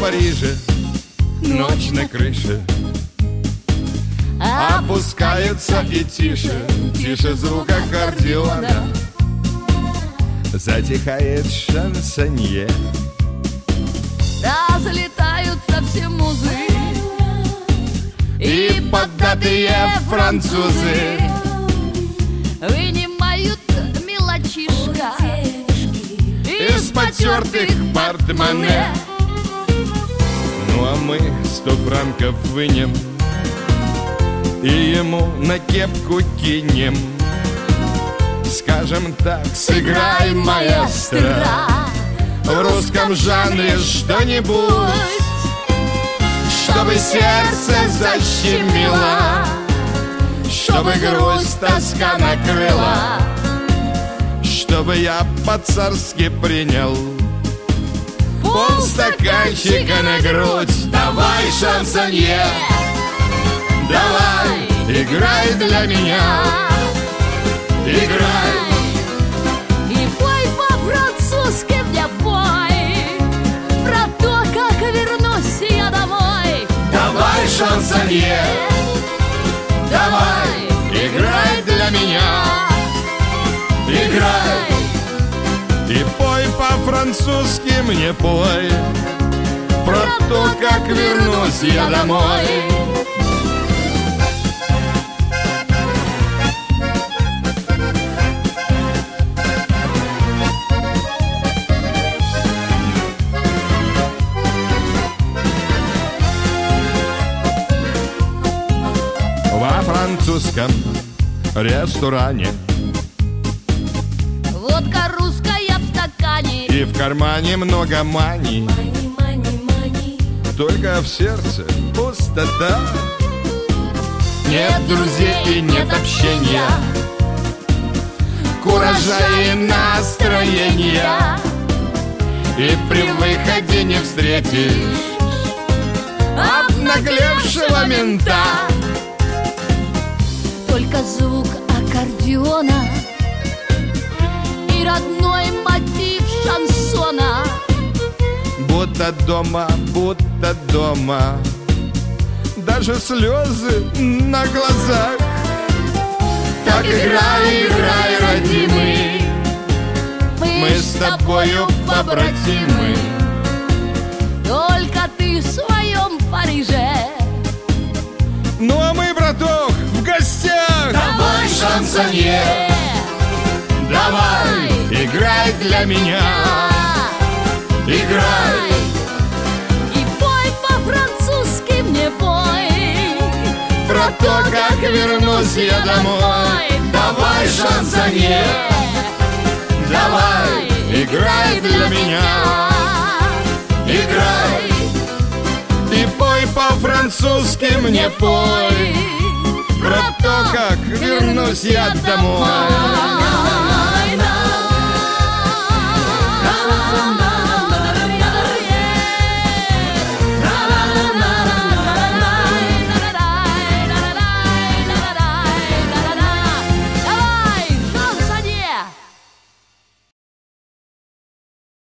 Париже ночь на крыше, опускается и тише, тише звук аккордеона. Затихает шансонье. Да, залетаются все музы И поддатые французы вынимают мелочишка из потертых портмоне. Ну а мы 100 франков вынем и ему на кепку кинем. Скажем так, сыграй, маэстро, в русском жанре что-нибудь, чтобы сердце защемило, чтобы грусть тоска накрыла, чтобы я по-царски принял полстаканчика на грудь. Давай, шансонье, давай, играй для меня, играй. И пой по-французски мне, пой про то, как вернусь я домой. Давай, шансонье, давай, играй для меня, играй. И пой по-французски мне, пой про то, как вернусь я домой. Во французском ресторане Водка русская в стакане, и в кармане много мани, только в сердце пустота. Нет друзей и нет общения, куража и настроения, и при выходе не встретишь обнаглевшего мента. только звук аккордеона и родной мотив шансона. Будто дома, даже слезы на глазах. Так играй, играй, родимый, мы с тобою побратимы. Только ты в своем Париже, Ну а мы, браток, в гостях. давай, шансонье, давай, играй для меня, играй. И пой по-французски мне, пой Про то, как вернусь я домой. Давай, шансонье, давай, играй для меня, играй. И пой по-французски мне, пой про то, как вернусь я домой.